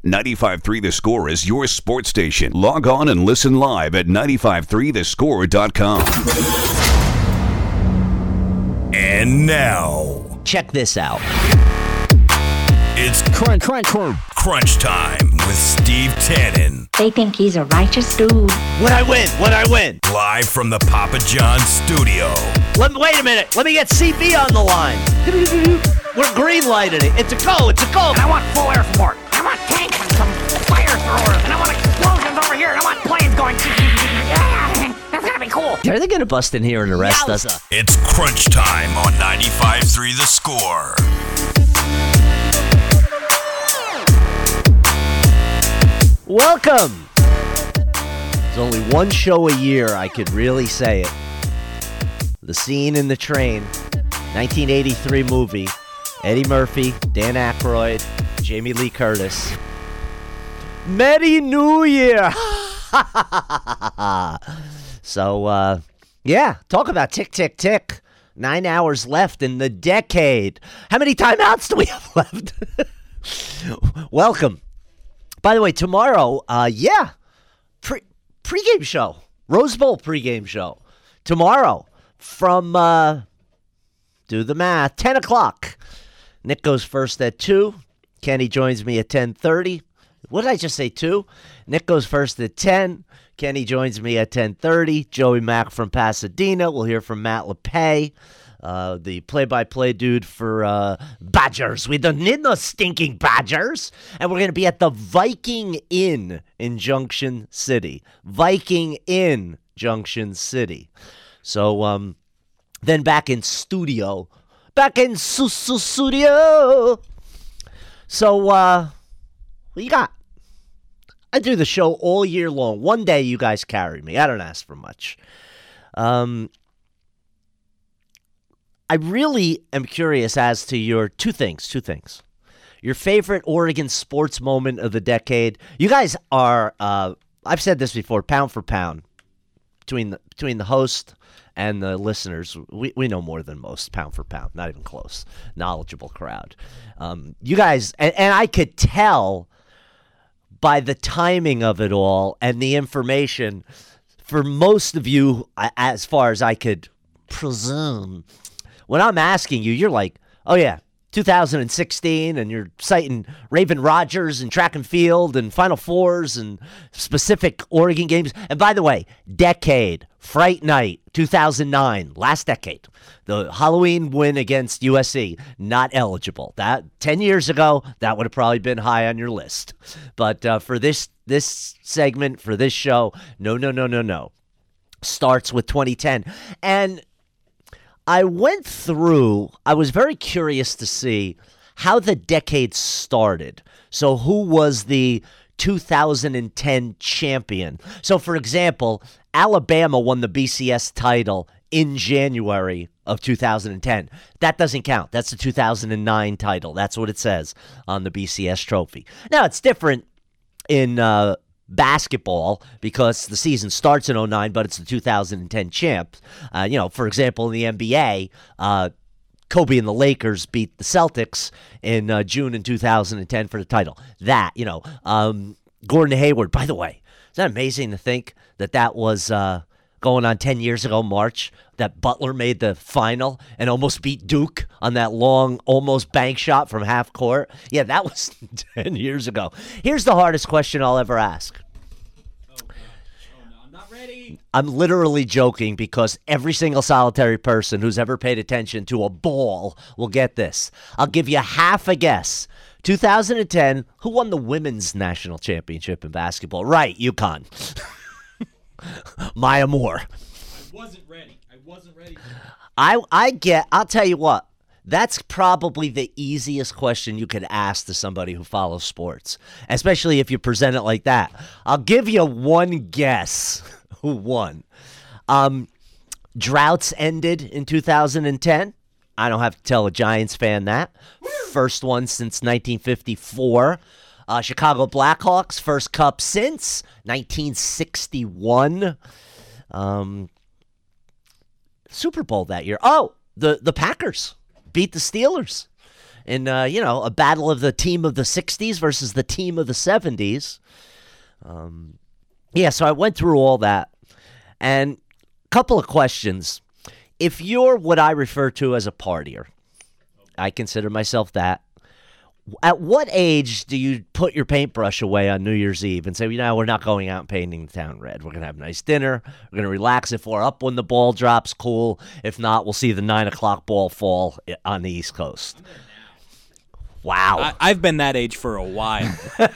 95.3 The Score is your sports station. Log on and listen live at 953thescore.com. And now, check this out. It's crunch time with Steve Tannen. They think he's a righteous dude. When I win. Live from the Papa John studio. Wait a minute. Let me get CB on the line. We're green lighting it. It's a go. And I want full air support. I want tanks and some fire throwers. And I want explosions over here. And I want planes going. That's gonna be cool. Are they gonna bust in here and arrest us? It's crunch time on 95.3 The Score. Welcome. There's only one show a year I could really say it. The Scene in the Train, 1983 movie. Eddie Murphy, Dan Aykroyd, Jamie Lee Curtis. Merry New Year! So, yeah, talk about tick, tick, tick. 9 hours left in the decade. How many timeouts do we have left? Welcome. By the way, tomorrow, pregame show. Rose Bowl pregame show. Tomorrow from, do the math, 10 o'clock. Nick goes first at 2. Kenny joins me at 10:30. What did I just say, 2? Nick goes first at 10. Kenny joins me at 10:30. Joey Mack from Pasadena. We'll hear from Matt LePay, the play-by-play dude for Badgers. We don't need no stinking Badgers. And we're going to be at the Viking Inn in Junction City. Viking Inn, Junction City. So then back in studio. Studio. So, what you got? I do the show all year long. One day you guys carry me. I don't ask for much. I really am curious as to your two things. Your favorite Oregon sports moment of the decade. You guys are, I've said this before, pound for pound, between the host and the listeners, we know more than most, pound for pound, not even close. Knowledgeable crowd. You guys, and I could tell by the timing of it all and the information, for most of you, as far as I could presume, when I'm asking you, you're like, oh yeah, 2016, and you're citing Raven Rogers and track and field and Final Fours and specific Oregon games. And by the way, decade, Fright Night, 2009, last decade, the Halloween win against USC, not eligible. That 10 years ago, that would have probably been high on your list. But for this segment, for this show, no. Starts with 2010. And I was very curious to see how the decade started. So who was the 2010 champion? So, for example, Alabama won the BCS title in January of 2010. That doesn't count. That's the 2009 title. That's what it says on the BCS trophy. Now, it's different in basketball because the season starts in 2009, but it's the 2010 champ. For example, in the NBA, Kobe and the Lakers beat the Celtics in June in 2010 for the title. Gordon Hayward, by the way, is that amazing to think that was going on 10 years ago, March, that Butler made the final and almost beat Duke on that long, almost bank shot from half court? Yeah, that was 10 years ago. Here's the hardest question I'll ever ask. Oh, no, I'm not ready. I'm literally joking because every single solitary person who's ever paid attention to a ball will get this. I'll give you half a guess. 2010, who won the women's national championship in basketball? Right, UConn. Maya Moore. I wasn't ready. I'll tell you what, that's probably the easiest question you could ask to somebody who follows sports, especially if you present it like that. I'll give you one guess who won. Droughts ended in 2010. I don't have to tell a Giants fan that. First one since 1954. Chicago Blackhawks, first cup since 1961. Super Bowl that year. Oh, the Packers beat the Steelers in a battle of the team of the 60s versus the team of the 70s. So I went through all that. And a couple of questions. If you're what I refer to as a partier, I consider myself that. At what age do you put your paintbrush away on New Year's Eve and say, we're not going out and painting the town red. We're going to have a nice dinner. We're going to relax. If we're up when the ball drops, cool. If not, we'll see the 9 o'clock ball fall on the East Coast. Wow. I've been that age for a while.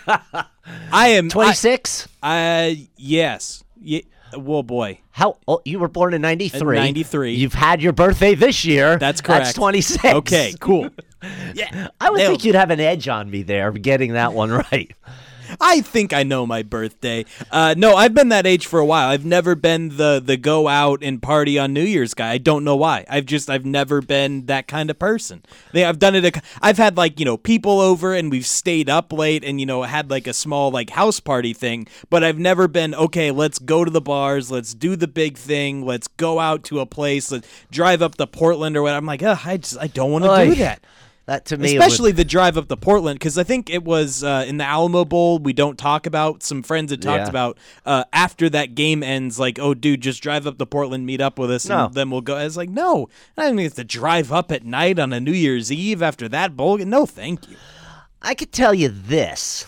I am 26? Yes. Well, boy. You were born in 93. 93. You've had your birthday this year. That's correct. That's 26. Okay, cool. Yeah. I would think you'd have an edge on me there getting that one right. I think I know my birthday. No, I've been that age for a while. I've never been the go out and party on New Year's guy. I don't know why. I've never been that kind of person. I've done it. I've had people over and we've stayed up late and had a small house party thing. But I've never been let's go to the bars. Let's do the big thing. Let's go out to a place. Let's drive up to Portland or what. I'm like, I don't want to do that. That to me, especially the drive up to Portland, because I think it was in the Alamo Bowl. We don't talk about. Some friends had talked about after that game ends, dude, just drive up to Portland, meet up with us, and then we'll go. I was like, no, I don't have to drive up at night on a New Year's Eve after that bowl. No, thank you. I could tell you this: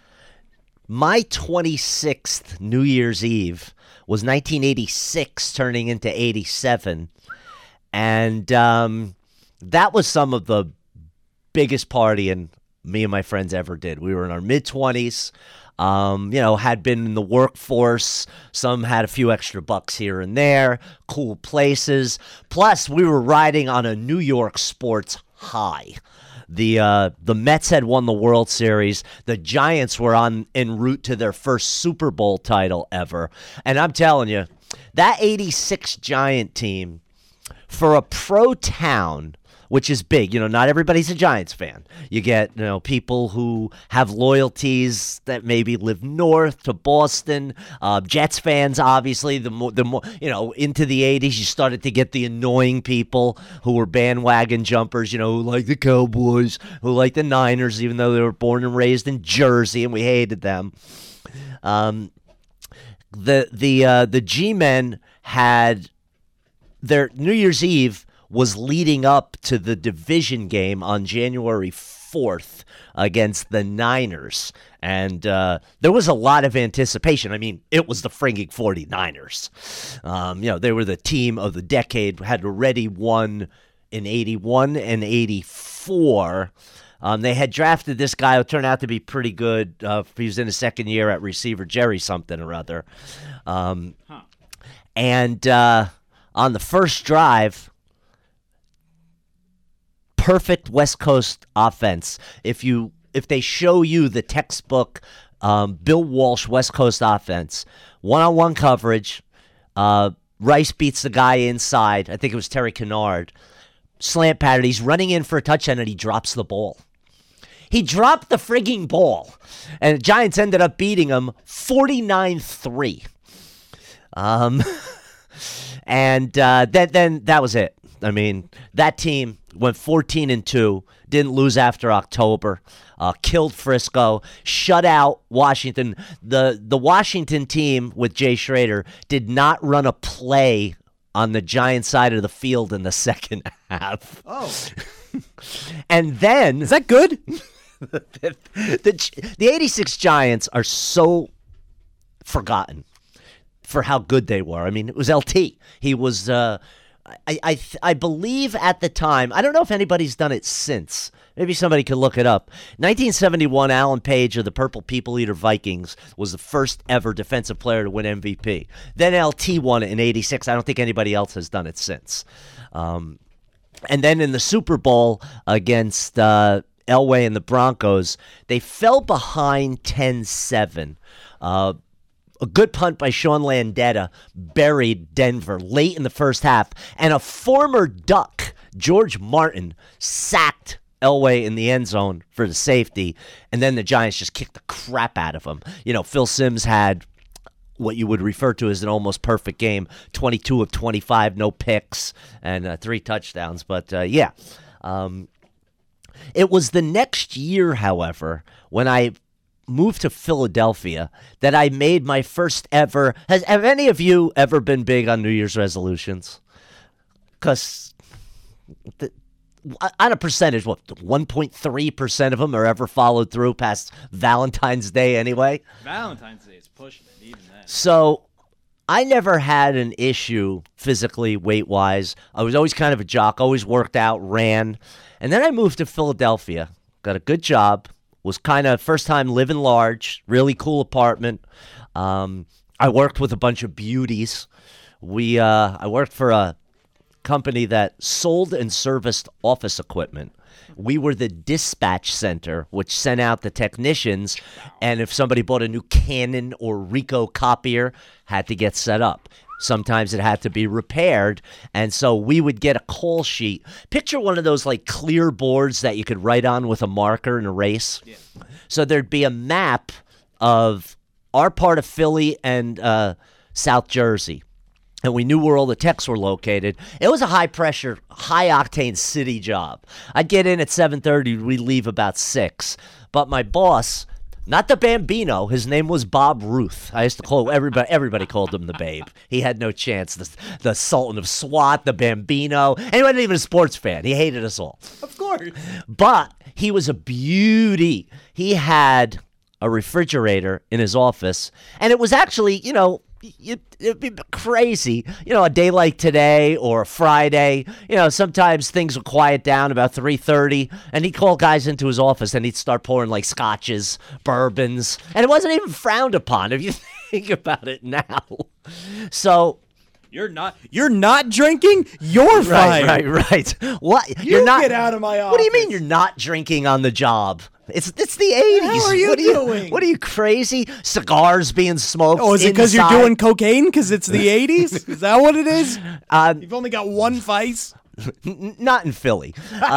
my 26th New Year's Eve was 1986, turning into 87, and that was some of the biggest partying me and my friends ever did. We were in our mid-20s, had been in the workforce. Some had a few extra bucks here and there, cool places. Plus, we were riding on a New York sports high. The Mets had won the World Series. The Giants were en route to their first Super Bowl title ever. And I'm telling you, that 86 Giant team, for a pro town, which is big. Not everybody's a Giants fan. You get, people who have loyalties that maybe live north to Boston. Jets fans, obviously, the more, into the 80s, you started to get the annoying people who were bandwagon jumpers, who like the Cowboys, who like the Niners, even though they were born and raised in Jersey, and we hated them. The G-Men had their New Year's Eve was leading up to the division game on January 4th against the Niners. And there was a lot of anticipation. I mean, it was the frigging 49ers. They were the team of the decade, had already won in 81 and 84. They had drafted this guy who turned out to be pretty good. He was in his second year at receiver, Jerry something or other. And on the first drive, perfect West Coast offense. If they show you the textbook Bill Walsh West Coast offense, one-on-one coverage, Rice beats the guy inside. I think it was Terry Kennard. Slant pattern. He's running in for a touchdown and he drops the ball. He dropped the frigging ball. And the Giants ended up beating him 49-3. And then that was it. I mean, that team went 14-2, didn't lose after October, killed Frisco, shut out Washington. The Washington team with Jay Schrader did not run a play on the Giants side of the field in the second half. Oh. And then... Is that good? the 86 Giants are so forgotten for how good they were. I mean, it was LT. He was... I believe at the time, I don't know if anybody's done it since. Maybe somebody could look it up. 1971, Alan Page of the Purple People Eater Vikings was the first ever defensive player to win MVP. Then LT won it in 86. I don't think anybody else has done it since. And then in the Super Bowl against Elway and the Broncos, they fell behind 10-7. A good punt by Sean Landetta buried Denver late in the first half. And a former Duck, George Martin, sacked Elway in the end zone for the safety. And then the Giants just kicked the crap out of him. Phil Simms had what you would refer to as an almost perfect game. 22 of 25, no picks, and 3 touchdowns. But, It was the next year, however, when I moved to Philadelphia, that I made my first ever. Have any of you ever been big on New Year's resolutions? Because on a percentage, 1.3% of them are ever followed through past Valentine's Day anyway? Valentine's Day is pushing it, even that. So I never had an issue physically, weight-wise. I was always kind of a jock, always worked out, ran. And then I moved to Philadelphia, got a good job, was kind of first time living large, really cool apartment. I worked with a bunch of beauties. I worked for a company that sold and serviced office equipment. We were the dispatch center, which sent out the technicians, and if somebody bought a new Canon or Ricoh copier, had to get set up. Sometimes it had to be repaired, and so we would get a call sheet. Picture one of those like clear boards that you could write on with a marker and erase. Yeah. So there'd be a map of our part of Philly and South Jersey. And we knew where all the techs were located. It was a high-pressure, high-octane city job. I'd get in at 7:30. We'd leave about 6. But my boss, not the Bambino, his name was Bob Ruth. I used to call everybody called him the Babe. He had no chance. The Sultan of SWAT, the Bambino. And he wasn't even a sports fan. He hated us all. Of course. But he was a beauty. He had a refrigerator in his office. And it was actually, it'd be crazy, a day like today or a Friday, sometimes things would quiet down about 3:30, and he'd call guys into his office and he'd start pouring like scotches, bourbons, and it wasn't even frowned upon if you think about it now. So you're not drinking? You're fired. Right. What? You're not get out of my office. What do you mean you're not drinking on the job? It's the 80s. What are you doing? What are you, crazy? Cigars being smoked. Oh, is it because you're doing cocaine because it's the 80s? Is that what it is? You've only got one vice? Not in Philly.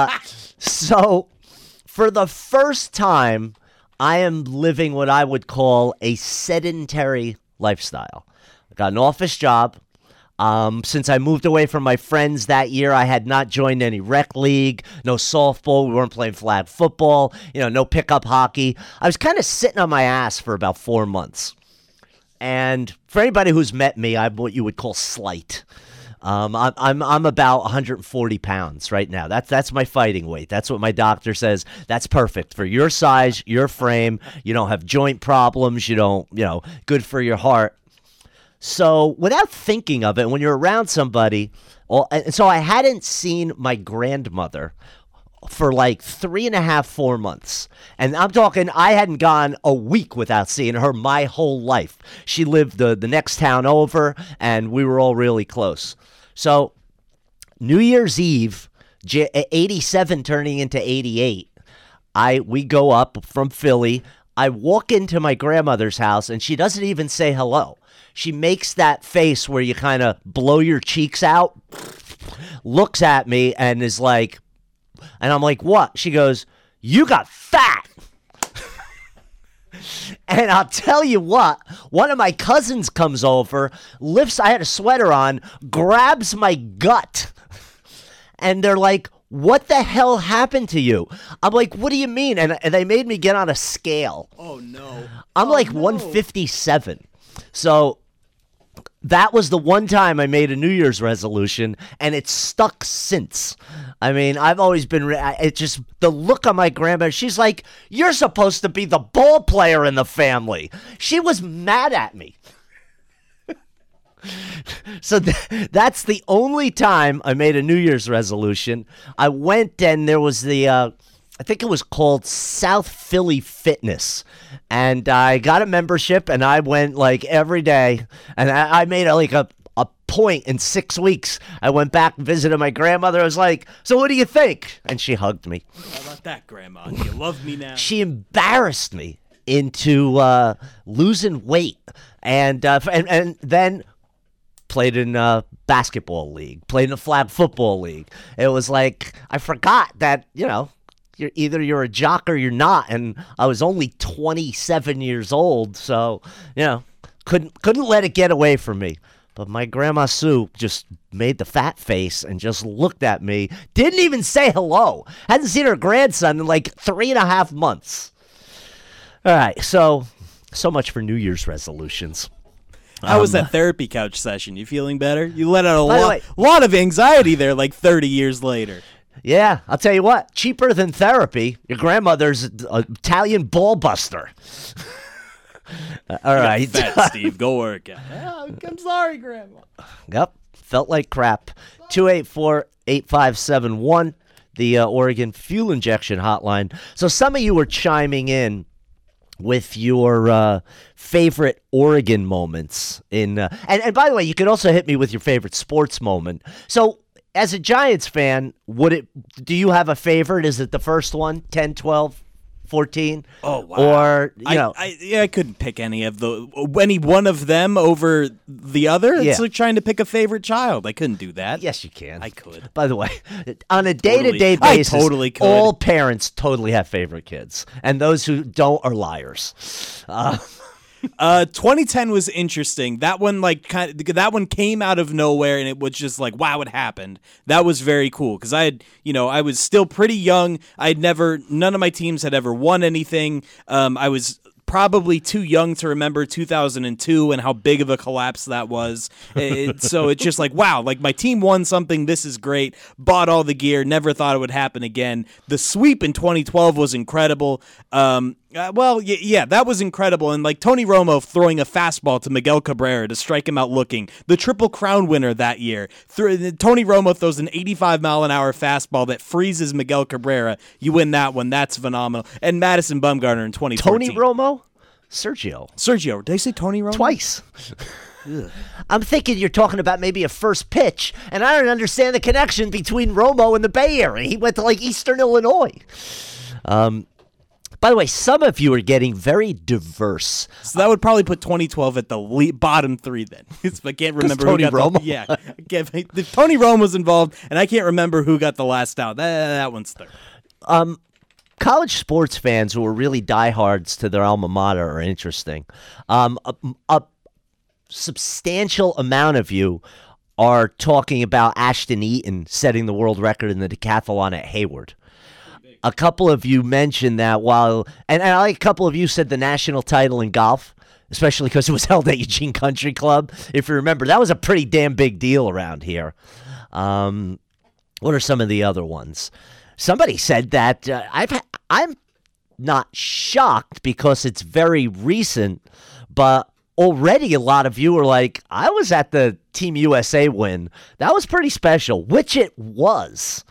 So, for the first time, I am living what I would call a sedentary lifestyle. I got an office job. Since I moved away from my friends that year, I had not joined any rec league, no softball, we weren't playing flag football, no pickup hockey. I was kind of sitting on my ass for about 4 months. And for anybody who's met me, I'm what you would call slight. I'm about 140 pounds right now. That's my fighting weight. That's what my doctor says. That's perfect for your size, your frame. You don't have joint problems. You don't, good for your heart. So without thinking of it, when you're around somebody, so I hadn't seen my grandmother for like 3.5, 4 months. And I'm talking, I hadn't gone a week without seeing her my whole life. She lived the next town over, and we were all really close. So New Year's Eve, 87 turning into 88, we go up from Philly. I walk into my grandmother's house, and she doesn't even say hello. She makes that face where you kind of blow your cheeks out, looks at me, and is like, and I'm like, what? She goes, you got fat. And I'll tell you what, one of my cousins comes over, I had a sweater on, grabs my gut, and they're like, what the hell happened to you? I'm like, what do you mean? And they made me get on a scale. Oh, no. I'm 157. So that was the one time I made a New Year's resolution, and it's stuck since. I mean, I've always been, it's just the look on my grandmother. She's like, you're supposed to be the ball player in the family. She was mad at me. So that's the only time I made a New Year's resolution. I went and there was I think it was called South Philly Fitness. And I got a membership and I went like every day. And I made a point in 6 weeks. I went back and visited my grandmother. I was like, so what do you think? And she hugged me. How about that, Grandma? Do you love me now? She embarrassed me into losing weight. And then played in a basketball league, played in a flag football league. It was like, I forgot that, you're a jock or you're not. And I was only 27 years old. So, couldn't let it get away from me. But my Grandma Sue just made the fat face and just looked at me. Didn't even say hello. Hadn't seen her grandson in like 3.5 months. All right, so much for New Year's resolutions. How was that therapy couch session? You feeling better? You let out By the way- lot of anxiety there like 30 years later. Yeah, I'll tell you what. Cheaper than therapy. Your grandmother's an Italian ball buster. All right. Fat Steve, go work out. I'm sorry, Grandma. Yep. Felt like crap. 284-8571, the Oregon Fuel Injection Hotline. So some of you were chiming in with your favorite Oregon moments in and by the way, you could also hit me with your favorite sports moment. So as a Giants fan, do you have a favorite? Is it the first one, 10, 12, 14? Oh, wow. Or, you know. I couldn't pick any one of them over the other. It's Yeah. like trying to pick a favorite child. I couldn't do that. Yes, you can. I could. By the way, on a day-to-day Totally. I basis, totally could. all parents totally have favorite kids, and those who don't are liars. 2010 was interesting. That one that one came out of nowhere, and it was just like, wow, it happened. That was very cool because I was still pretty young. None of my teams had ever won anything. I was probably too young to remember 2002 and how big of a collapse that was. So it's just like, wow, like my team won something. This is great. Bought all the gear. Never thought it would happen again. The sweep in 2012 was incredible. That was incredible. And like Tony Romo throwing a fastball to Miguel Cabrera to strike him out looking. The Triple Crown winner that year. Tony Romo throws an 85-mile-an-hour fastball that freezes Miguel Cabrera. You win that one. That's phenomenal. And Madison Bumgarner in 2014. Tony Romo? Sergio. Did I say Tony Romo? Twice. I'm thinking you're talking about maybe a first pitch, and I don't understand the connection between Romo and the Bay Area. He went to like Eastern Illinois. By the way, some of you are getting very diverse. So that would probably put 2012 at the bottom three then. I can't remember Tony who got Romo? Tony Romo was involved, and I can't remember who got the last out. That one's third. College sports fans who are really diehards to their alma mater are interesting. A substantial amount of you are talking about Ashton Eaton setting the world record in the decathlon at Hayward. A couple of you mentioned that and a couple of you said the national title in golf, especially because it was held at Eugene Country Club. If you remember, that was a pretty damn big deal around here. What are some of the other ones? Somebody said that I'm not shocked because it's very recent, but already a lot of you are like, I was at the Team USA win. That was pretty special, which it was.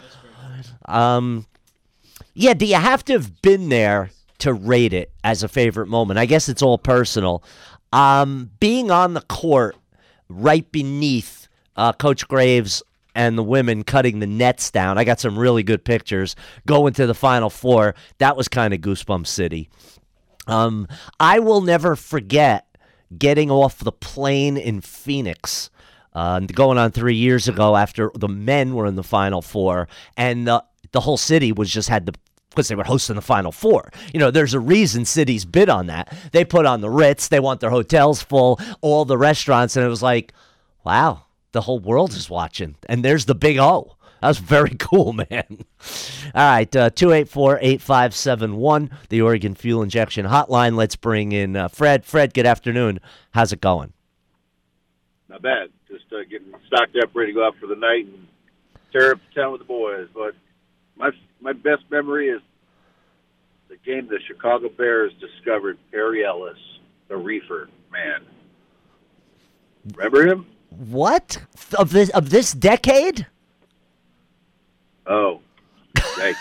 Yeah, do you have to have been there to rate it as a favorite moment? I guess it's all personal. Being on the court right beneath Coach Graves and the women cutting the nets down. I got some really good pictures going to the Final Four. That was kind of Goosebump City. I will never forget getting off the plane in Phoenix, going on 3 years ago after the men were in the Final Four, and the whole city because they were hosting the Final Four. You know, there's a reason cities bid on that. They put on the Ritz. They want their hotels full, all the restaurants, and it was like, wow. The whole world is watching, and there's the big O. That was very cool, man. All right, 284-8571, the Oregon Fuel Injection Hotline. Let's bring in Fred. Fred, good afternoon. How's it going? Not bad. Just getting stocked up, ready to go out for the night and tear up the town with the boys. But my best memory is the game the Chicago Bears discovered Perry Ellis, the reefer man. Remember him? What? Of this decade? Oh, thanks.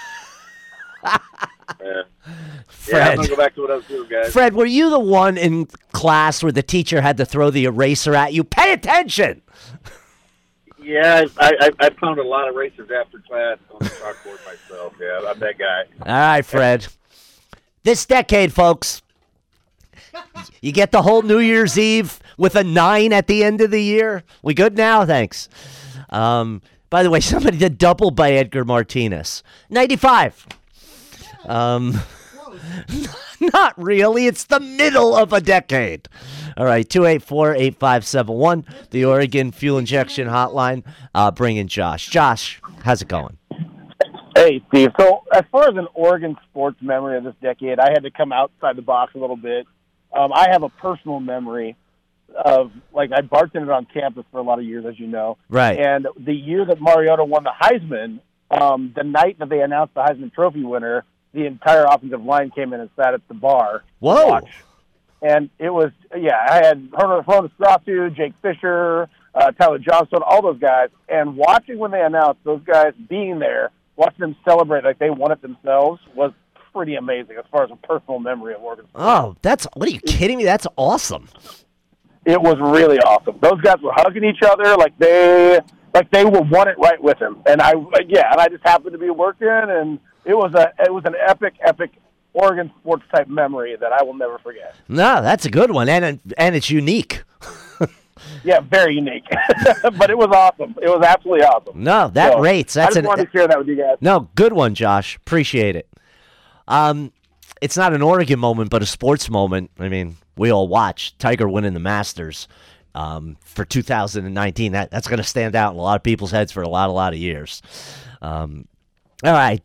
Fred. I'm going to go back to what I was doing, guys. Fred, were you the one in class where the teacher had to throw the eraser at you? Pay attention! Yeah, I found a lot of racers after class on the chalkboard myself. Yeah, I'm that guy. All right, Fred. This decade, folks. You get the whole New Year's Eve with a 9 at the end of the year. We good now? Thanks. By the way, somebody did double by Edgar Martinez. 95. Whoa, Not really. It's the middle of a decade. All right, 284-8571, the Oregon Fuel Injection Hotline. Bring in Josh. Josh, how's it going? Hey, Steve. So as far as an Oregon sports memory of this decade, I had to come outside the box a little bit. I have a personal memory of, like, I bartended on campus for a lot of years, as you know. Right. And the year that Mariota won the Heisman, the night that they announced the Heisman Trophy winner, the entire offensive line came in and sat at the bar Whoa. to watch. And it was, I had Ronald Strassu, Jake Fisher, Tyler Johnstone, all those guys. And watching when they announced those guys being there, watching them celebrate like they won it themselves was pretty amazing as far as a personal memory of Oregon. Oh, what are you kidding me? That's awesome. It was really awesome. Those guys were hugging each other like they were won it right with him. And I just happened to be working, and it was an epic Oregon sports type memory that I will never forget. No, that's a good one, and it's unique. Yeah, very unique. But it was awesome. It was absolutely awesome. No, that rates. I just wanted to share that with you guys. No, good one, Josh. Appreciate it. It's not an Oregon moment, but a sports moment. I mean, we all watched Tiger winning the Masters for 2019. That's going to stand out in a lot of people's heads for a lot of years. All right,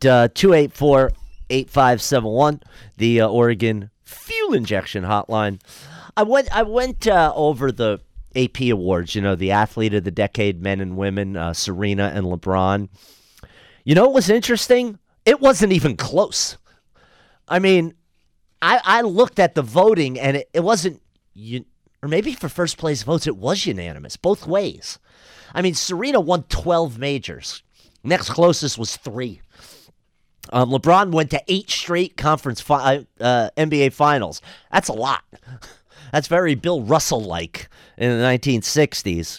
284-8571, the Oregon Fuel Injection Hotline. I went over the AP Awards, the Athlete of the Decade, men and women, Serena and LeBron. You know what was interesting? It wasn't even close. I mean, I looked at the voting, and it wasn't, or maybe for first place votes, it was unanimous, both ways. I mean, Serena won 12 majors. Next closest was 3. LeBron went to 8 straight conference NBA finals. That's a lot. That's very Bill Russell-like in the 1960s.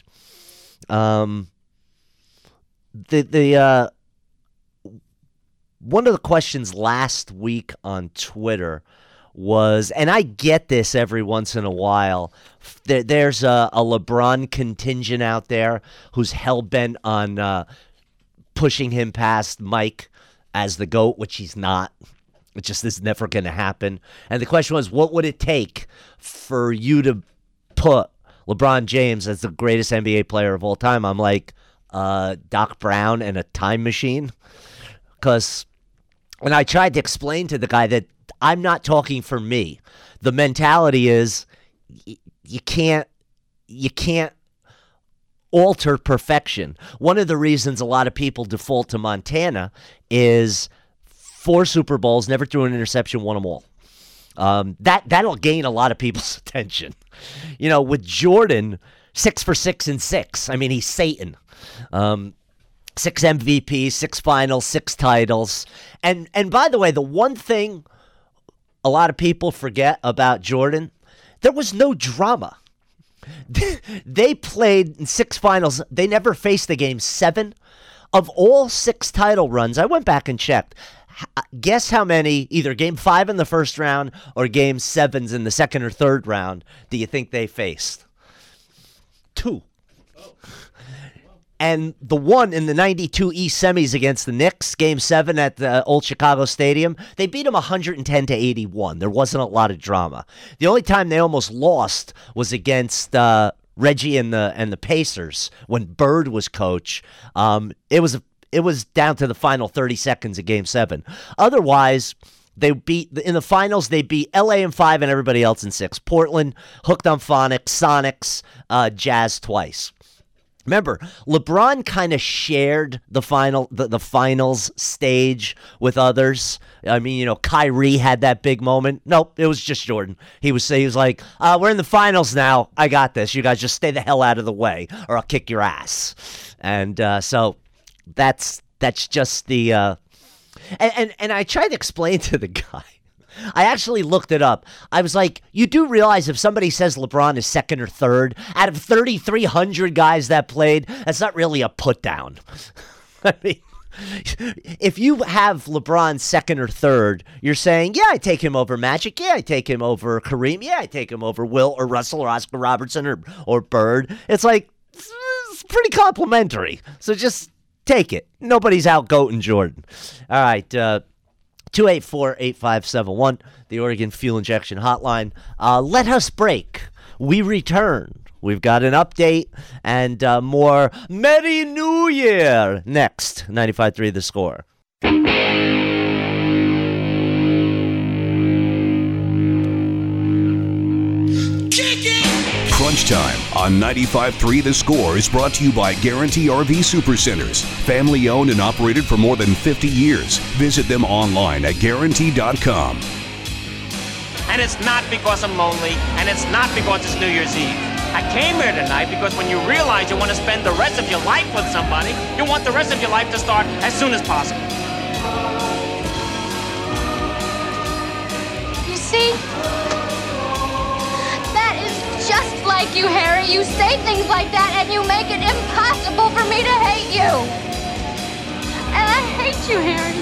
One of the questions last week on Twitter was, and I get this every once in a while, there's a LeBron contingent out there who's hell-bent on pushing him past Mike as the GOAT, which he's not. It just is never going to happen. And the question was, what would it take for you to put LeBron James as the greatest NBA player of all time? I'm like, Doc Brown and a time machine? Because when I tried to explain to the guy that I'm not talking for me, the mentality is you can't alter perfection. One of the reasons a lot of people default to Montana is 4 Super Bowls, never threw an interception, won them all. That'll gain a lot of people's attention. With Jordan, 6 for 6 and 6. I mean, he's Satan. 6 MVPs, 6 finals, 6 titles. And by the way, the one thing a lot of people forget about Jordan, there was no drama. They played in 6 finals. They never faced the game 7. Of all 6 title runs, I went back and checked. Guess how many, either game 5 in the first round or game 7s in the second or third round, do you think they faced? 2. And the one in the 92 East semis against the Knicks, game 7 at the old Chicago Stadium, they beat them 110-81. There wasn't a lot of drama. The only time they almost lost was against Reggie and the Pacers when Bird was coach. It was down to the final 30 seconds of Game 7. Otherwise, in the finals, they beat LA in 5 and everybody else in 6. Portland, hooked on phonics, Sonics, Jazz twice. Remember, LeBron kind of shared the finals stage with others. I mean, Kyrie had that big moment. Nope, it was just Jordan. He was like, we're in the finals now. I got this. You guys just stay the hell out of the way or I'll kick your ass. And so that's just the and I tried to explain to the guy. I actually looked it up. I was like, you do realize if somebody says LeBron is second or third, out of 3,300 guys that played, that's not really a put down. I mean, if you have LeBron second or third, you're saying, yeah, I take him over Magic. Yeah, I take him over Kareem. Yeah, I take him over Will or Russell or Oscar Robertson or Bird. It's like, it's pretty complimentary. So just take it. Nobody's out-goating Jordan. All right, 284-8571, the Oregon Fuel Injection Hotline. Let us break. We return. We've got an update and more Merry New Year next. 95.3 The Score. Crunch Time on 95.3 The Score is brought to you by Guarantee RV Supercenters. Family owned and operated for more than 50 years. Visit them online at guarantee.com. And it's not because I'm lonely, and it's not because it's New Year's Eve. I came here tonight because when you realize you want to spend the rest of your life with somebody, you want the rest of your life to start as soon as possible. You see? That is just like you, Harry. You say things like that and you make it impossible for me to hate you. And I hate you, Harry.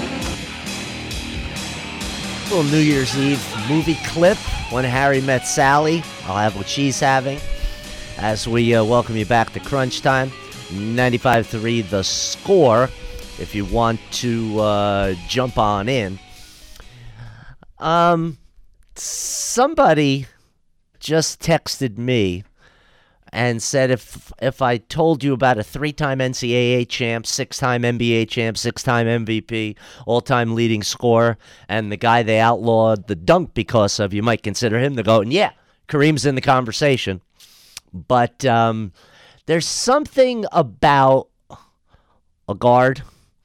Little New Year's Eve movie clip, When Harry Met Sally. I'll have what she's having as we welcome you back to Crunch Time. 95.3 The Score, if you want to jump on in. Somebody just texted me and said if I told you about a 3-time NCAA champ, 6-time NBA champ, 6-time MVP, all-time leading scorer, and the guy they outlawed the dunk because of, you might consider him the GOAT. And yeah, Kareem's in the conversation. But there's something about a guard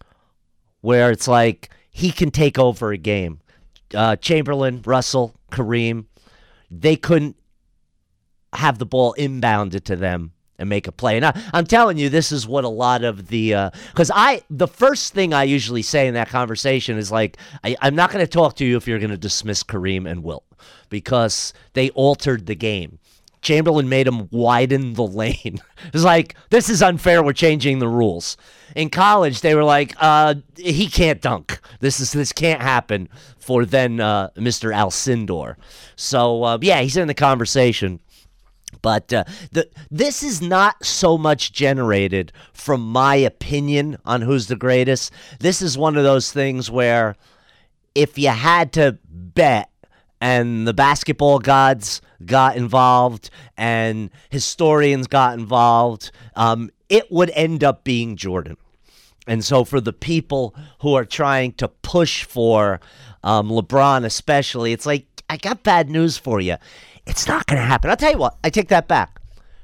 where it's like he can take over a game. Chamberlain, Russell, Kareem, they couldn't have the ball inbounded to them and make a play. And I'm telling you, this is what a lot of the because the first thing I usually say in that conversation is like, I'm not going to talk to you if you're going to dismiss Kareem and Wilt because they altered the game. Chamberlain made him widen the lane. It's like, this is unfair. We're changing the rules. In college, they were like, he can't dunk. This can't happen for then Mr. Alcindor. So, yeah, he's in the conversation. But this is not so much generated from my opinion on who's the greatest. This is one of those things where if you had to bet and the basketball gods got involved and historians got involved, it would end up being Jordan. And so for the people who are trying to push for LeBron especially, it's like, I got bad news for you. It's not going to happen. I'll tell you what. I take that back.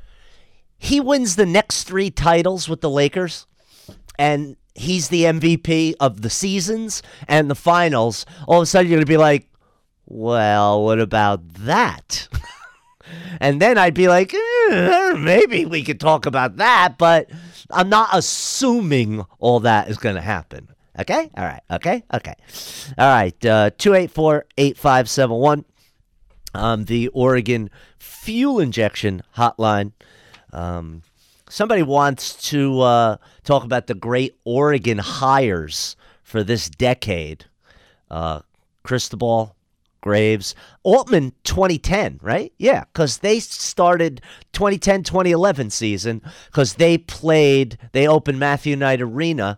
He wins the next 3 titles with the Lakers, and he's the MVP of the seasons and the finals. All of a sudden, you're going to be like, well, what about that? And then I'd be like, maybe we could talk about that, but I'm not assuming all that is going to happen. Okay? All right. Okay? Okay. All right. 284-8571. The Oregon Fuel Injection Hotline. Somebody wants to talk about the great Oregon hires for this decade. Cristobal, Graves, Altman 2010, right? Yeah, because they started 2010-2011 season because they opened Matthew Knight Arena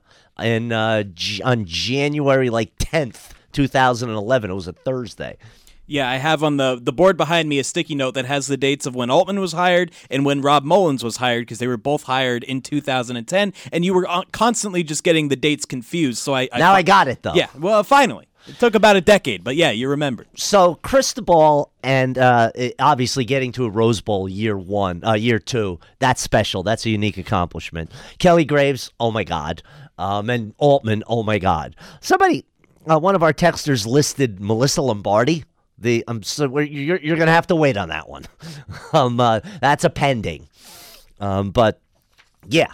on January 10th, 2011. It was a Thursday. Yeah, I have on the board behind me a sticky note that has the dates of when Altman was hired and when Rob Mullins was hired because they were both hired in 2010, and you were constantly just getting the dates confused. So I got it, though. Yeah, well, finally. It took about a decade, but yeah, you remembered. So Cristobal and obviously getting to a Rose Bowl year 2, that's special. That's a unique accomplishment. Kelly Graves, oh my God. And Altman, oh my God. Somebody, one of our texters listed Melissa Lombardi. So you're going to have to wait on that one. That's a pending. But yeah.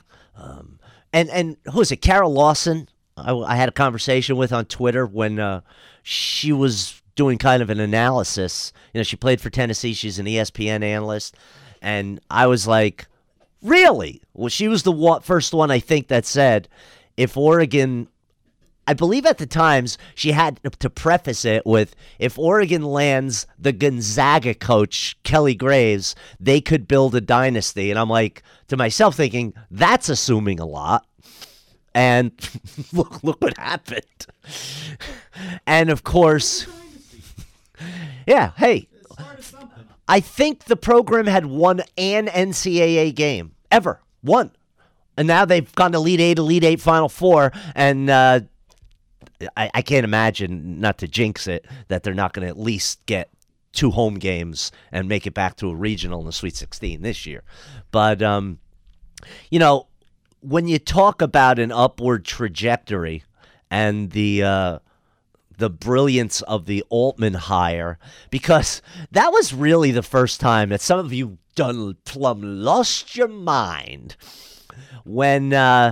And who is it? Carol Lawson. I had a conversation with on Twitter when she was doing kind of an analysis. You know, she played for Tennessee. She's an ESPN analyst. And I was like, really? Well, she was the first one, I think, that said, if Oregon, I believe at the Times, she had to preface it with, if Oregon lands the Gonzaga coach, Kelly Graves, they could build a dynasty. And I'm like, to myself thinking, that's assuming a lot. And look what happened. And of course, yeah, hey, I think the program had won an NCAA game ever. One. And now they've gone to Elite Eight, Final Four, and I can't imagine, not to jinx it, that they're not going to at least get 2 home games and make it back to a regional in the Sweet 16 this year. But, you know, when you talk about an upward trajectory and the brilliance of the Altman hire, because that was really the first time that some of you done plumb lost your mind when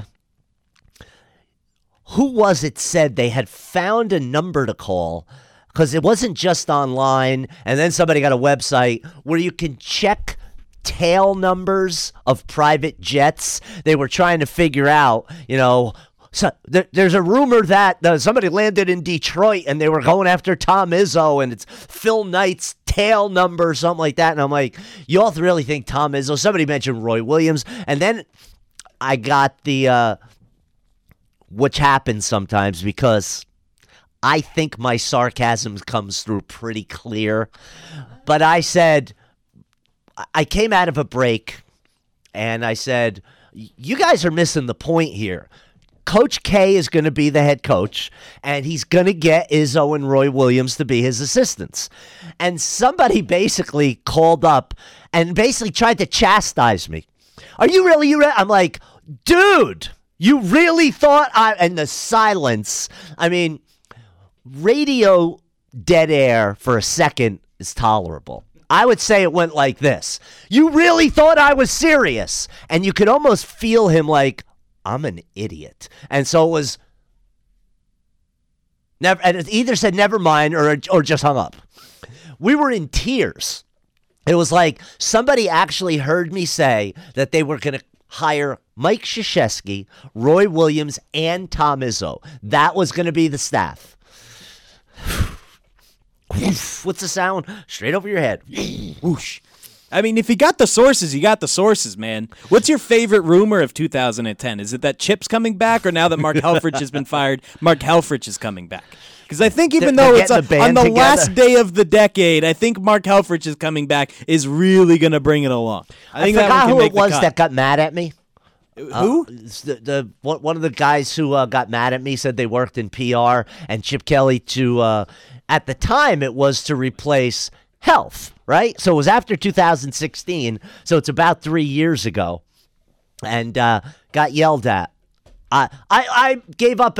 who was it said they had found a number to call, because it wasn't just online, and then somebody got a website where you can check tail numbers of private jets. They were trying to figure out, you know, so there's a rumor that somebody landed in Detroit and they were going after Tom Izzo, and it's Phil Knight's tail number, something like that. And I'm like, you all really think Tom Izzo? Somebody mentioned Roy Williams, and then I got the which happens sometimes, because I think my sarcasm comes through pretty clear. But I said, I came out of a break and I said, you guys are missing the point here. Coach K is going to be the head coach, and he's going to get Izzo and Roy Williams to be his assistants. And somebody basically called up and basically tried to chastise me. Are you really? I'm like, dude, you really thought and the silence. I mean, radio dead air for a second is tolerable. I would say it went like this. You really thought I was serious? And you could almost feel him like, I'm an idiot. And so it was never, and it either said never mind or just hung up. We were in tears. It was like somebody actually heard me say that they were going to hire Mike Krzyzewski, Roy Williams, and Tom Izzo. That was going to be the staff. What's the sound? Straight over your head. Whoosh. I mean, if you got the sources, you got the sources, man. What's your favorite rumor of 2010? Is it that Chip's coming back, or now that Mark Helfrich has been fired, Mark Helfrich is coming back? Because I think even though it's on the last day of the decade, I think Mark Helfrich is coming back is really going to bring it along. I think forgot who it was that got mad at me. Who? One of the guys who got mad at me said they worked in PR, and Chip Kelly at the time it was to replace Health, right? So it was after 2016, so it's about 3 years ago, and got yelled at. I gave up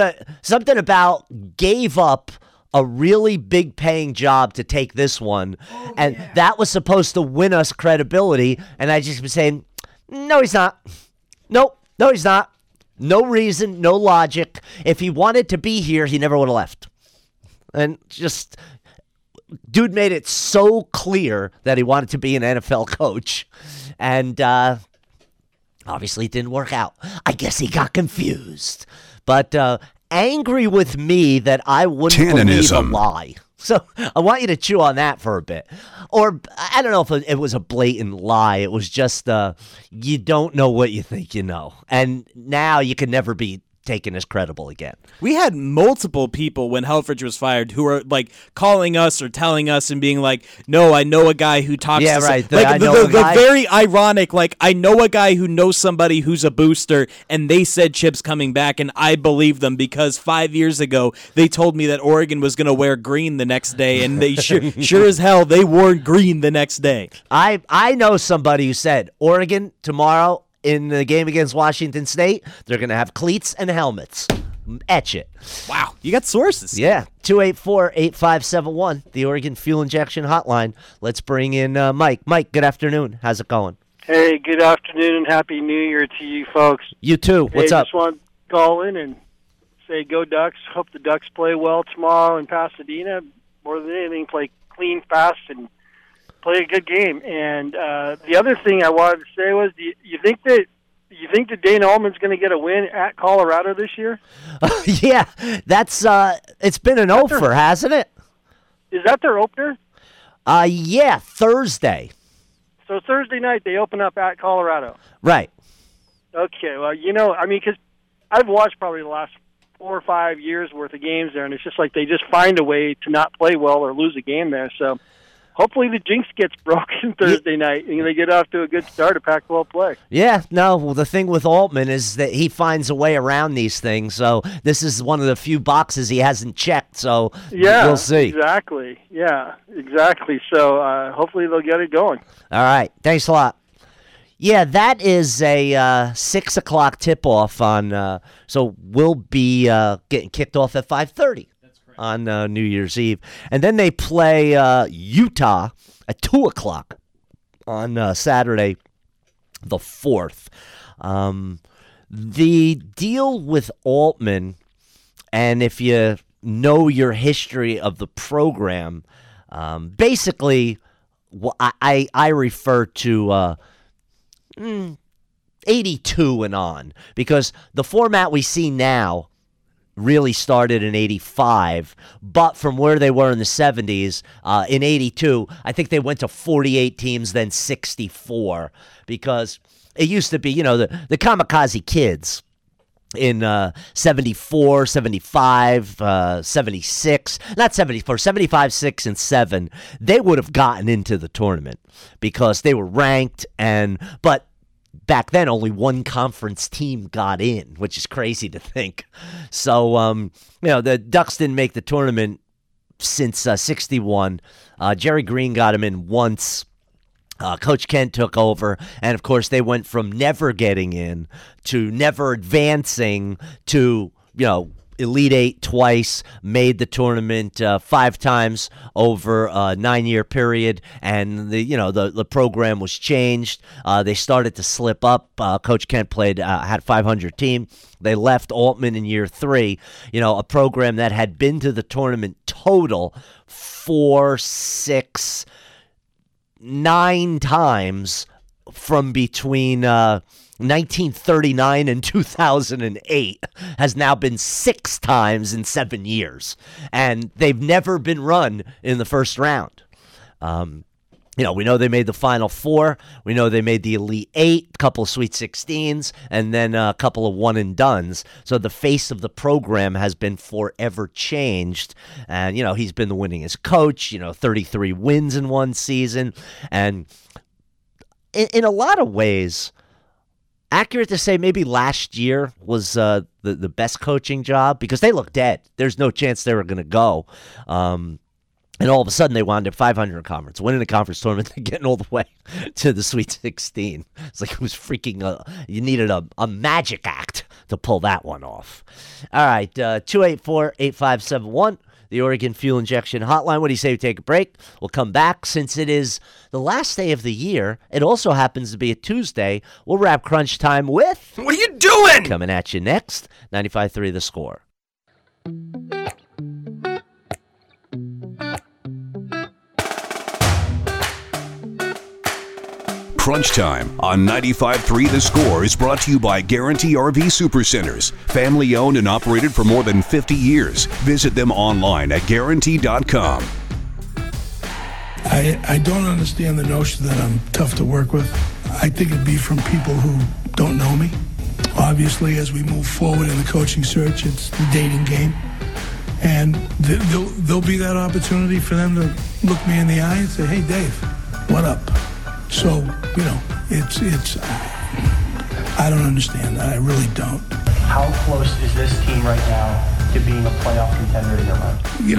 gave up a really big paying job to take this one, and that was supposed to win us credibility, and I just was saying, no, he's not. Nope, no, he's not. No reason, no logic. If he wanted to be here, he never would have left. And just, dude made it so clear that he wanted to be an NFL coach. And obviously it didn't work out. I guess he got confused. But angry with me that I wouldn't believe a lie. So I want you to chew on that for a bit. Or I don't know if it was a blatant lie. It was just you don't know what you think you know. And now you can never be taken as credible again. We had multiple people when Helfrich was fired who were like calling us or telling us and being like, no, I know a guy who talks to right. the very ironic, like, I know a guy who knows somebody who's a booster, and they said Chip's coming back, and I believe them because 5 years ago they told me that Oregon was going to wear green the next day, and they sure as hell they wore green the next day. I know somebody who said Oregon tomorrow in the game against Washington State, they're going to have cleats and helmets. Etch it. Wow, you got sources. Yeah, 284-8571, the Oregon Fuel Injection Hotline. Let's bring in Mike. Mike, good afternoon. How's it going? Hey, good afternoon and Happy New Year to you folks. You too. What's up? I just want to call in and say go Ducks. Hope the Ducks play well tomorrow in Pasadena. More than anything, play clean, fast, and play a good game. And the other thing I wanted to say was, do you think that Dana Altman's going to get a win at Colorado this year? Yeah, that's it's been an opener, hasn't it? Is that their opener? Yeah, Thursday. So Thursday night they open up at Colorado. Right. Okay. Well, because I've watched probably the last 4 or 5 years worth of games there, and it's just like they just find a way to not play well or lose a game there. So hopefully the jinx gets broken Thursday night and they get off to a good start of Pac-12 play. Yeah, no, well, the thing with Altman is that he finds a way around these things. So this is one of the few boxes he hasn't checked. So we'll see. Exactly. Yeah, exactly. So hopefully they'll get it going. All right. Thanks a lot. Yeah, that is a 6 o'clock tip-off on, so we'll be getting kicked off at 5:30 on New Year's Eve. And then they play Utah at 2 o'clock on Saturday the 4th. The deal with Altman, and if you know your history of the program, basically I refer to 82 and on, because the format we see now really started in 85, but from where they were in the 70s, in 82, I think they went to 48 teams, then 64, because it used to be, the Kamikaze Kids in 74, 75, 76, not 74, 75, 6, and 7, they would have gotten into the tournament because they were ranked, but back then only one conference team got in, which is crazy to think. So, the Ducks didn't make the tournament since 61. Jerry Green got them in once. Coach Kent took over, and of course they went from never getting in to never advancing to, Elite Eight twice, made the tournament 5 times over a 9-year period, and the program was changed. They started to slip up. Coach Kent had a 500 team. They left Altman in year 3, a program that had been to the tournament total 4, 6, 9 times from between 1939 and 2008, has now been 6 times in 7 years, and they've never been run in the first round. We know they made the Final Four. We know they made the Elite Eight, a couple of Sweet 16s, and then a couple of one-and-dones. So the face of the program has been forever changed. And, he's been the winningest coach, 33 wins in one season. And in a lot of ways, accurate to say maybe last year was the best coaching job, because they looked dead. There's no chance they were going to go. And all of a sudden, they wound up 500 conference, winning the conference tournament, and getting all the way to the Sweet 16. It's like it was freaking, you needed a magic act to pull that one off. All right, 284-8571, the Oregon Fuel Injection Hotline. What do you say we take a break? We'll come back. Since it is the last day of the year, it also happens to be a Tuesday. We'll wrap Crunch Time with... What are you doing? Coming at you next, 95.3 The Score. Crunch Time on 95.3 The Score is brought to you by Guarantee RV Supercenters. Family owned and operated for more than 50 years. Visit them online at guarantee.com. I don't understand the notion that I'm tough to work with. I think it'd be from people who don't know me. Obviously, as we move forward in the coaching search, it's the dating game. And there'll be that opportunity for them to look me in the eye and say, hey, Dave, what up? So, it's I don't understand that. I really don't. How close is this team right now to being a playoff contender in your mind?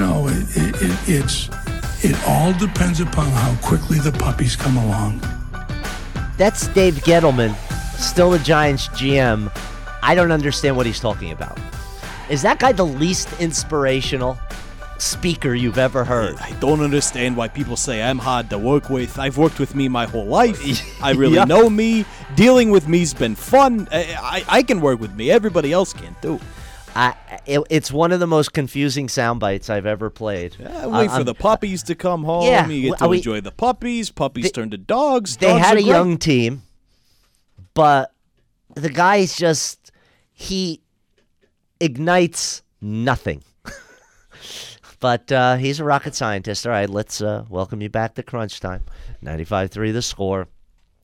It all depends upon how quickly the puppies come along. That's Dave Gettleman, still the Giants GM. I don't understand what he's talking about. Is that guy the least inspirational speaker you've ever heard? I don't understand why people say I'm hard to work with. I've worked with me my whole life. I really know me. Dealing with me's been fun. I can work with me. Everybody else can't do. It's one of the most confusing sound bites I've ever played. Wait for the puppies to come home. Yeah, you get to enjoy the puppies. Puppies turn to dogs. They dogs had a great. young team, but the guy's just, he ignites nothing. But he's a rocket scientist. All right, let's welcome you back to Crunch Time. 95.3 The Score.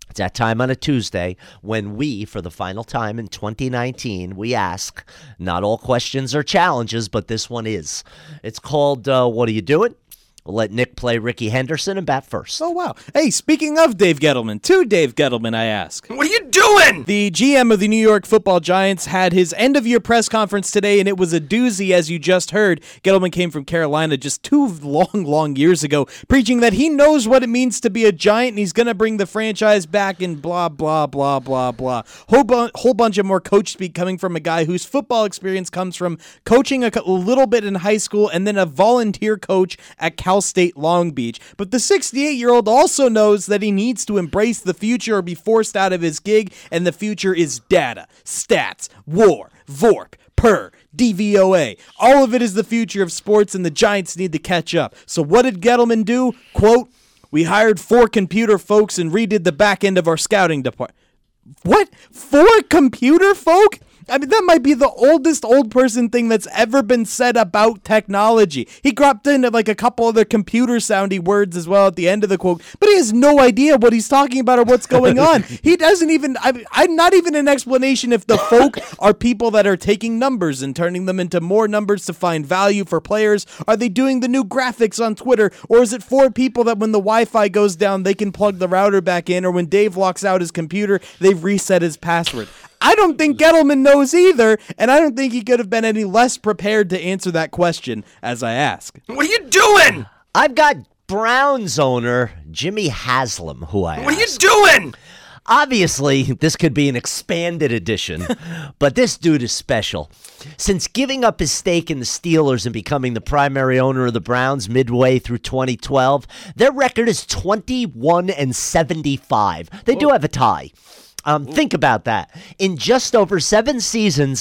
It's that time on a Tuesday when we, for the final time in 2019, we ask, not all questions are challenges, but this one is. It's called, What Are You Doing? We'll let Nick play Ricky Henderson and bat first. Oh, wow. Hey, speaking of Dave Gettleman, to Dave Gettleman, I ask. What are you doing? The GM of the New York Football Giants had his end-of-year press conference today, and it was a doozy, as you just heard. Gettleman came from Carolina just 2 long years ago, preaching that he knows what it means to be a Giant, and he's going to bring the franchise back and blah, blah, blah, blah, blah. Whole bunch of more coach speak coming from a guy whose football experience comes from coaching a little bit in high school and then a volunteer coach at Cal State Long Beach. But the 68-year-old also knows that he needs to embrace the future or be forced out of his gig, and the future is data, stats, war, VORP, PER, DVOA. All of it is the future of sports, and the Giants need to catch up. So what did Gettleman do? Quote, "We hired 4 computer folks and redid the back end of our scouting department." What? 4 computer folk? I mean, that might be the oldest old person thing that's ever been said about technology. He dropped in like a couple other computer soundy words as well at the end of the quote, but he has no idea what he's talking about or what's going on. He doesn't even, I'm not even an explanation if the folk are people that are taking numbers and turning them into more numbers to find value for players. Are they doing the new graphics on Twitter? Or is it 4 people that when the Wi-Fi goes down, they can plug the router back in, or when Dave locks out his computer, they've reset his password? I don't think Gettleman knows either, and I don't think he could have been any less prepared to answer that question as I ask. What are you doing? I've got Browns owner Jimmy Haslam, who I ask. What are you doing? Obviously, this could be an expanded edition, but this dude is special. Since giving up his stake in the Steelers and becoming the primary owner of the Browns midway through 2012, their record is 21-75. They do have a tie. Think about that. In just over 7 seasons,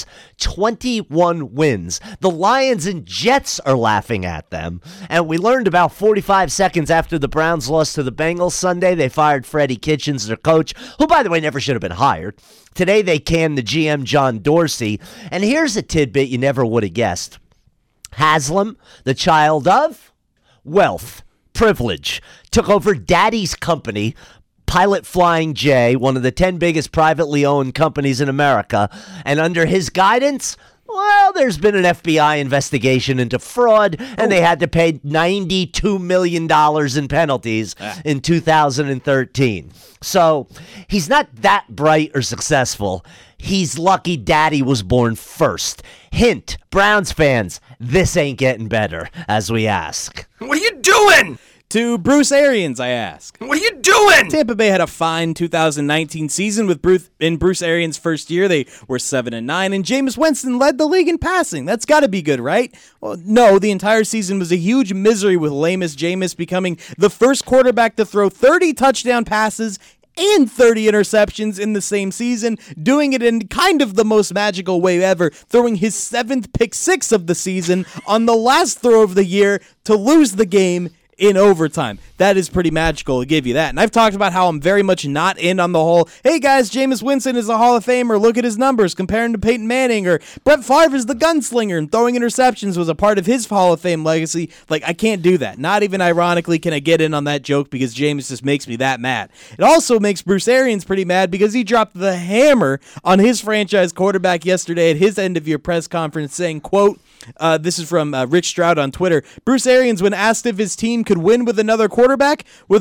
21 wins. The Lions and Jets are laughing at them. And we learned about 45 seconds after the Browns lost to the Bengals Sunday, they fired Freddie Kitchens, their coach, who, by the way, never should have been hired. Today, they canned the GM, John Dorsey. And here's a tidbit you never would have guessed. Haslam, the child of wealth, privilege, took over Daddy's company, Pilot Flying J, one of the 10 biggest privately owned companies in America, and under his guidance, well, there's been an FBI investigation into fraud, and they had to pay $92 million in penalties in 2013. So he's not that bright or successful. He's lucky Daddy was born first. Hint, Browns fans, this ain't getting better, as we ask. What are you doing? To Bruce Arians, I ask. What are you doing? Tampa Bay had a fine 2019 season with Bruce Arians' first year. They were 7-9, and Jameis Winston led the league in passing. That's got to be good, right? Well, no, the entire season was a huge misery with lamest Jameis becoming the first quarterback to throw 30 touchdown passes and 30 interceptions in the same season, doing it in kind of the most magical way ever, throwing his 7th pick 6 of the season on the last throw of the year to lose the game in overtime. That is pretty magical, I'll give you that. And I've talked about how I'm very much not in on the whole, hey guys, Jameis Winston is a Hall of Famer, look at his numbers, comparing to Peyton Manning, or Brett Favre is the gunslinger, and throwing interceptions was a part of his Hall of Fame legacy. Like, I can't do that. Not even ironically can I get in on that joke because Jameis just makes me that mad. It also makes Bruce Arians pretty mad because he dropped the hammer on his franchise quarterback yesterday at his end-of-year press conference saying, quote, this is from Rich Stroud on Twitter, Bruce Arians, when asked if his team could win with another quarterback,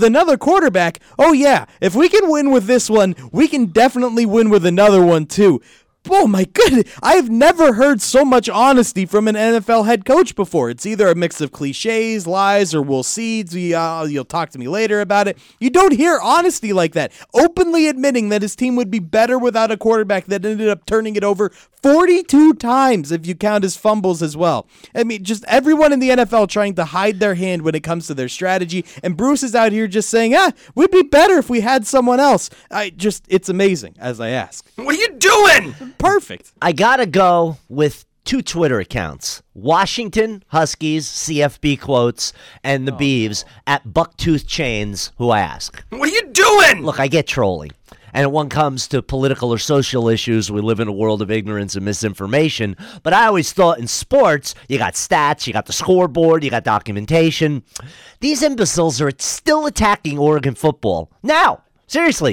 oh yeah, if we can win with this one, we can definitely win with another one too. Oh my goodness, I've never heard so much honesty from an NFL head coach before. It's either a mix of cliches, lies, or we'll see. You'll talk to me later about it. You don't hear honesty like that. Openly admitting that his team would be better without a quarterback that ended up turning it over 42 times if you count his fumbles as well. I mean, just everyone in the NFL trying to hide their hand when it comes to their strategy, and Bruce is out here just saying, we'd be better if we had someone else. It's amazing, as I ask. What are you doing? Perfect. I gotta go with 2 Twitter accounts. Washington Huskies, CFB quotes, and the Beavs at Bucktooth Chains, who I ask. What are you doing? Look, I get trolling. And when it comes to political or social issues, we live in a world of ignorance and misinformation. But I always thought in sports, you got stats, you got the scoreboard, you got documentation. These imbeciles are still attacking Oregon football. Now, seriously,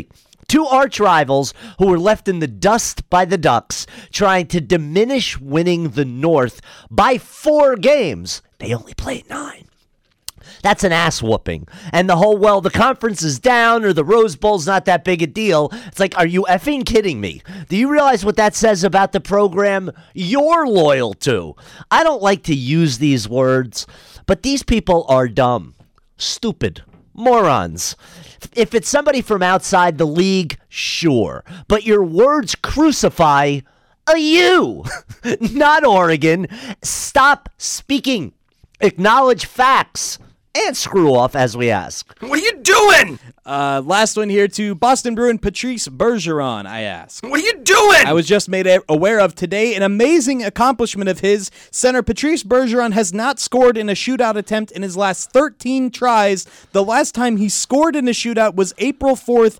Two arch rivals who were left in the dust by the Ducks, trying to diminish winning the North by 4 games. They only played 9. That's an ass whooping. And the whole, well, the conference is down or the Rose Bowl's not that big a deal. It's like, are you effing kidding me? Do you realize what that says about the program you're loyal to? I don't like to use these words, but these people are dumb, stupid, morons. If it's somebody from outside the league, sure. But your words crucify a you, not Oregon. Stop speaking. Acknowledge facts. And screw off as we ask. What are you doing? Last one here to Boston Bruin Patrice Bergeron, I ask. What are you doing? I was just made aware of today an amazing accomplishment of his. Center Patrice Bergeron has not scored in a shootout attempt in his last 13 tries. The last time he scored in a shootout was April 4th,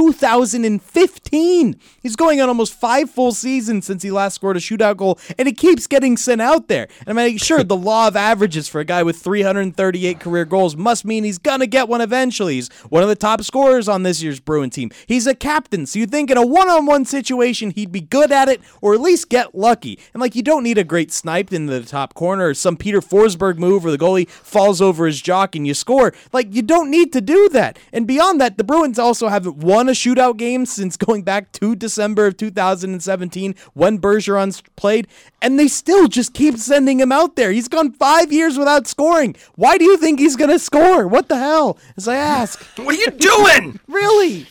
2015. He's going on almost 5 full seasons since he last scored a shootout goal, and he keeps getting sent out there. And I mean, sure, the law of averages for a guy with 338 career goals must mean he's going to get one eventually. He's one of the top scorers on this year's Bruin team. He's a captain, so you think in a one-on-one situation he'd be good at it or at least get lucky. And like, you don't need a great snipe in the top corner or some Peter Forsberg move where the goalie falls over his jock and you score. Like, you don't need to do that. And beyond that, the Bruins also haven't won a shootout game since going back to December of 2017 when Bergeron's played, and they still just keep sending him out there. He's gone 5 years without scoring. Why do you think he's going to score? What the hell? As I ask. What are you doing? Really?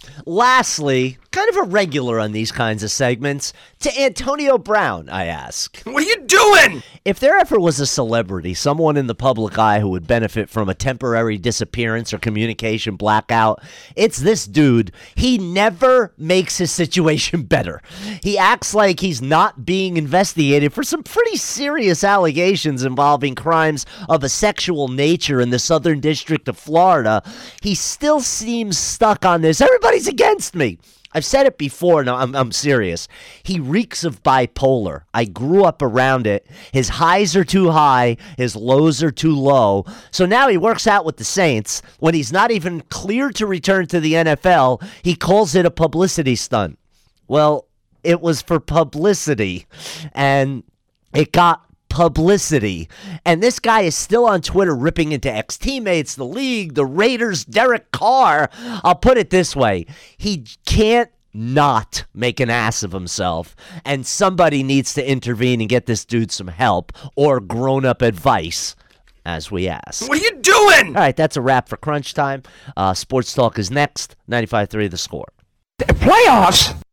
Lastly, kind of a regular on these kinds of segments, to Antonio Brown, I ask. What are you doing? If there ever was a celebrity, someone in the public eye who would benefit from a temporary disappearance or communication blackout, it's this dude. He never makes his situation better. He acts like he's not being investigated for some pretty serious allegations involving crimes of a sexual nature in the Southern District of Florida. He still seems stuck on this. Everybody's against me. I've said it before. No, I'm serious. He reeks of bipolar. I grew up around it. His highs are too high. His lows are too low. So now he works out with the Saints. When he's not even cleared to return to the NFL, he calls it a publicity stunt. Well, it was for publicity, and it got publicity. And this guy is still on Twitter ripping into ex-teammates, the league, the Raiders, Derek Carr. I'll put it this way. He can't not make an ass of himself, and somebody needs to intervene and get this dude some help or grown-up advice, as we ask. What are you doing? All right, that's a wrap for Crunch Time. Sports Talk is next. 95.3 The Score. Playoffs?